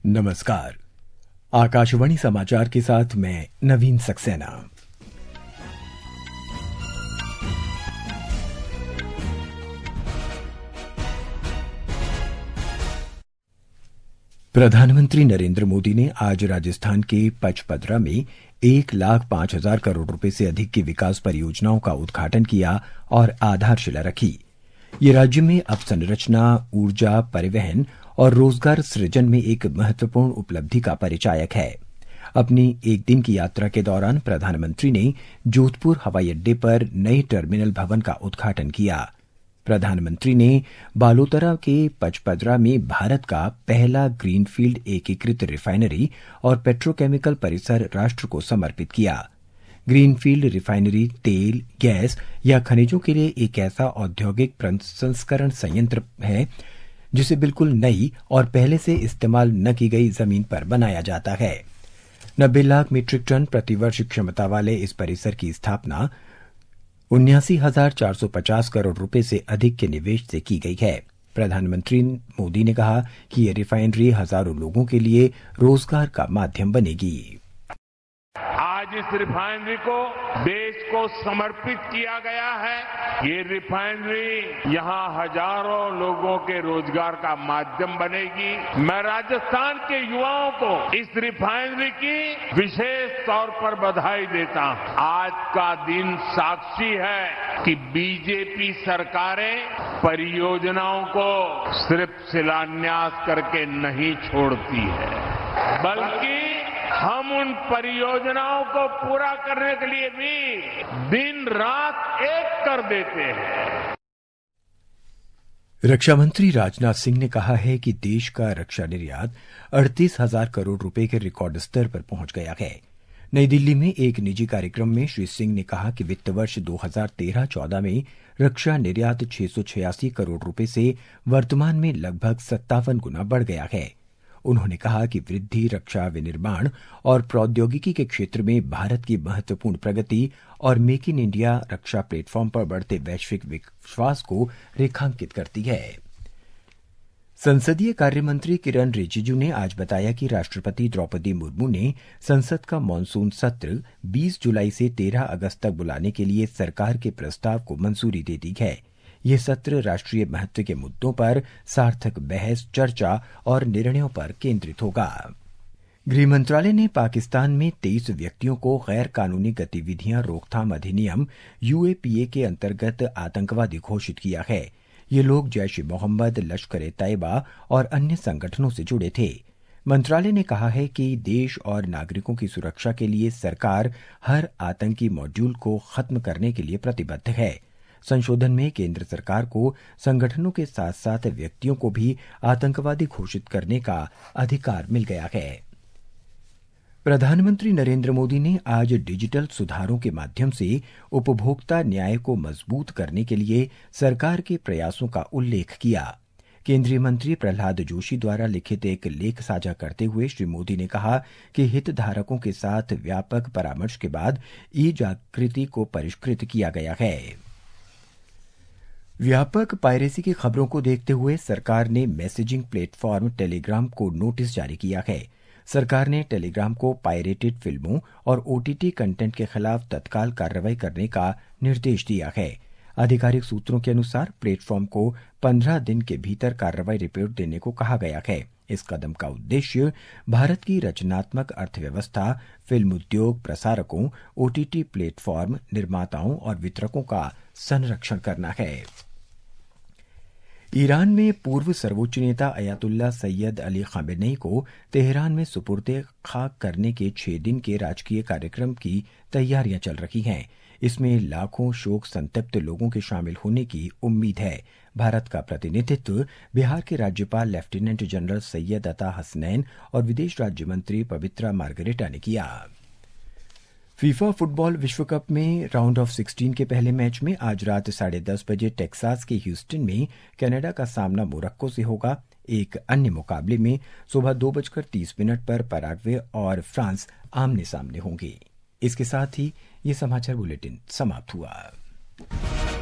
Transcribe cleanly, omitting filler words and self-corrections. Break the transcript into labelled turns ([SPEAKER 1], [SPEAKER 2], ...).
[SPEAKER 1] नमस्कार। आकाशवाणी समाचार के साथ मैं नवीन सक्सेना। प्रधानमंत्री नरेंद्र मोदी ने आज राजस्थान के पचपदरा में 1,05,000 करोड़ रुपए से अधिक की विकास परियोजनाओं का उद्घाटन किया और आधारशिला रखी। ये राज्य में अवसंरचना, ऊर्जा, परिवहन और रोजगार सृजन में एक महत्वपूर्ण उपलब्धि का परिचायक है। अपनी एक दिन की यात्रा के दौरान प्रधानमंत्री ने जोधपुर हवाई अड्डे पर नए टर्मिनल भवन का उद्घाटन किया। प्रधानमंत्री ने बालोतरा के पचपदरा में भारत का पहला ग्रीनफील्ड एकीकृत रिफाइनरी और पेट्रोकेमिकल परिसर राष्ट्र को समर्पित किया। ग्रीनफील्ड रिफाइनरी तेल, गैस या खनिजों के लिए एक ऐसा औद्योगिक प्रसंस्करण संयंत्र है जिसे बिल्कुल नई और पहले से इस्तेमाल न की गई जमीन पर बनाया जाता है। 90 लाख मीट्रिक टन प्रतिवर्ष क्षमता वाले इस परिसर की स्थापना 79,450 करोड़ रुपए से अधिक के निवेश से की गई है। प्रधानमंत्री मोदी ने कहा कि ये रिफाइनरी हजारों लोगों के लिए रोजगार का माध्यम बनेगी।
[SPEAKER 2] आज इस रिफाइनरी को देश को समर्पित किया गया है। ये रिफाइनरी यहां हजारों लोगों के रोजगार का माध्यम बनेगी। मैं राजस्थान के युवाओं को इस रिफाइनरी की विशेष तौर पर बधाई देता हूं। आज का दिन साक्षी है कि बीजेपी सरकारें परियोजनाओं को सिर्फ शिलान्यास करके नहीं छोड़ती है, बल्कि हम उन परियोजनाओं को पूरा करने के लिए भी दिन रात एक कर देते हैं।
[SPEAKER 1] रक्षा मंत्री राजनाथ सिंह ने कहा है कि देश का रक्षा निर्यात 38,000 करोड़ रुपए के रिकॉर्ड स्तर पर पहुंच गया है। नई दिल्ली में एक निजी कार्यक्रम में श्री सिंह ने कहा कि वित्त वर्ष 2013-14 में रक्षा निर्यात 686 करोड़ रुपए से वर्तमान में लगभग 57 गुना बढ़ गया है। उन्होंने कहा कि वृद्धि, रक्षा विनिर्माण और प्रौद्योगिकी के क्षेत्र में भारत की महत्वपूर्ण प्रगति और मेक इन इंडिया रक्षा प्लेटफॉर्म पर बढ़ते वैश्विक विश्वास को रेखांकित करती है। संसदीय कार्य मंत्री किरण रिजिजू ने आज बताया कि राष्ट्रपति द्रौपदी मुर्मू ने संसद का मानसून सत्र 20 जुलाई से 13 अगस्त तक बुलाने के लिए सरकार के प्रस्ताव को मंजूरी दे दी है। यह सत्र राष्ट्रीय महत्व के मुद्दों पर सार्थक बहस, चर्चा और निर्णयों पर केंद्रित होगा। गृह मंत्रालय ने पाकिस्तान में 23 व्यक्तियों को गैर कानूनी गतिविधियां रोकथाम अधिनियम UAPA के अंतर्गत आतंकवादी घोषित किया है। ये लोग जैश-ए-मोहम्मद, लश्कर-ए-तैयबा और अन्य संगठनों से जुड़े थे। मंत्रालय ने कहा है कि देश और नागरिकों की सुरक्षा के लिए सरकार हर आतंकी मॉड्यूल को खत्म करने के लिए प्रतिबद्ध है। संशोधन में केंद्र सरकार को संगठनों के साथ साथ व्यक्तियों को भी आतंकवादी घोषित करने का अधिकार मिल गया है। प्रधानमंत्री नरेंद्र मोदी ने आज डिजिटल सुधारों के माध्यम से उपभोक्ता न्याय को मजबूत करने के लिए सरकार के प्रयासों का उल्लेख किया। केंद्रीय मंत्री प्रहलाद जोशी द्वारा लिखित एक लेख साझा करते हुए श्री मोदी ने कहा कि हितधारकों के साथ व्यापक परामर्श के बाद ई-जागृति को परिष्कृत किया गया है। व्यापक पायरेसी की खबरों को देखते हुए सरकार ने मैसेजिंग प्लेटफॉर्म टेलीग्राम को नोटिस जारी किया है। सरकार ने टेलीग्राम को पायरेटेड फिल्मों और OTT कंटेंट के खिलाफ तत्काल कार्रवाई करने का निर्देश दिया है। आधिकारिक सूत्रों के अनुसार प्लेटफॉर्म को 15 दिन के भीतर कार्रवाई रिपोर्ट देने को कहा गया है। इस कदम का उद्देश्य भारत की रचनात्मक अर्थव्यवस्था, फिल्म उद्योग, प्रसारकों, OTT प्लेटफॉर्म निर्माताओं और वितरकों का संरक्षण करना है। ईरान में पूर्व सर्वोच्च नेता अयातुल्ला सैयद अली खामेनेई को तेहरान में सुपुर्दे खाक करने के 6 दिन के राजकीय कार्यक्रम की तैयारियां चल रही हैं। इसमें लाखों शोक संतप्त लोगों के शामिल होने की उम्मीद है। भारत का प्रतिनिधित्व बिहार के राज्यपाल लेफ्टिनेंट जनरल सैयद अता हसनैन और विदेश राज्य मंत्री पवित्रा मार्गरेटा ने किया। फीफा फुटबॉल विश्व कप में राउंड ऑफ 16 के पहले मैच में आज रात 10:30 बजे टेक्सास के ह्यूस्टन में कनाडा का सामना मोरक्को से होगा। एक अन्य मुकाबले में सुबह 2:30 पर पैराग्वे और फ्रांस आमने सामने होंगे। इसके साथ ही ये समाचार बुलेटिन समाप्त हुआ।